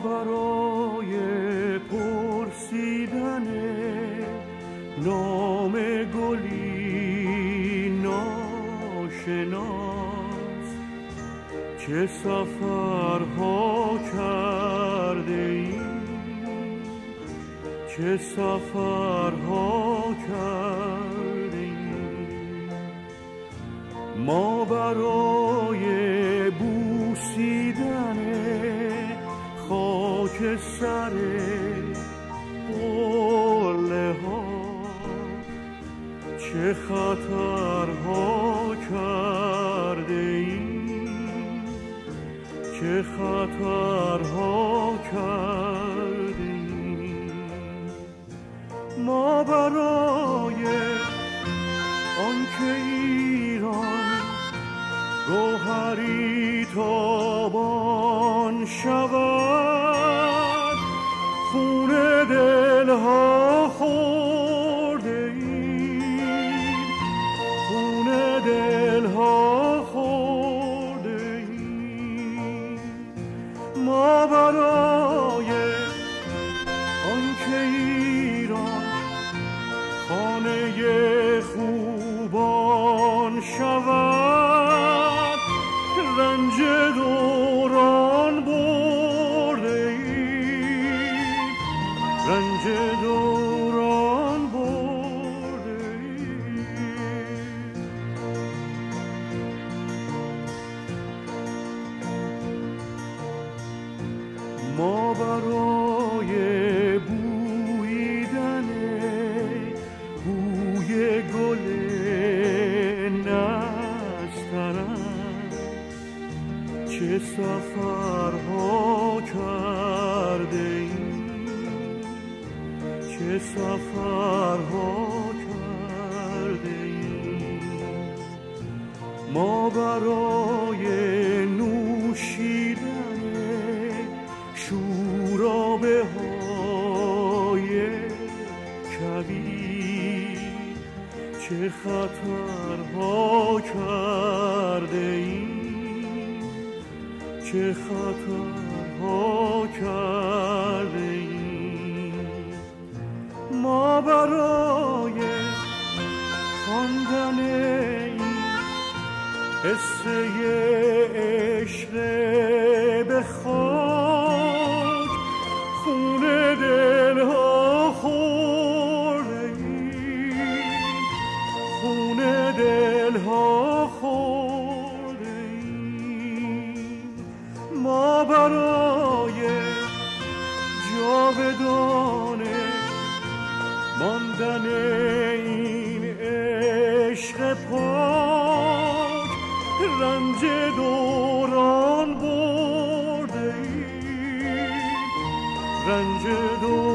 برای پرسیدن نام گلی ناشناس چه سفرها کرده ایم، چه سفرها کرده ایم. ما برای بوسیدن خاک سر قله ها چه خطرها کرده ایم، چه خطرها کرده ایم. ما برای آنکه ایران گوهری تابان شود خون دلها خورده ایم، خون دلها خورده ایم. ما برای آنکه ایران خانه خوبان شود رنج دوران برده ایم، رنج دوران برده ایم. ما برای بویدن بوی گل نسترن چه سفرها کرده ایم، چه سفرها کرده ایم. ما برای نوشیدن شورابه های کبیر چه خطرها کرده ایم، چه خطرها کرده ایم. ما برای خواندن این قصه عشق به خاک خون دلها خورده ایم، خون دلها خورده ایم. ما برای جاودانه ماندن این عشق پاک رنج دوران برده ایم، رنج دوران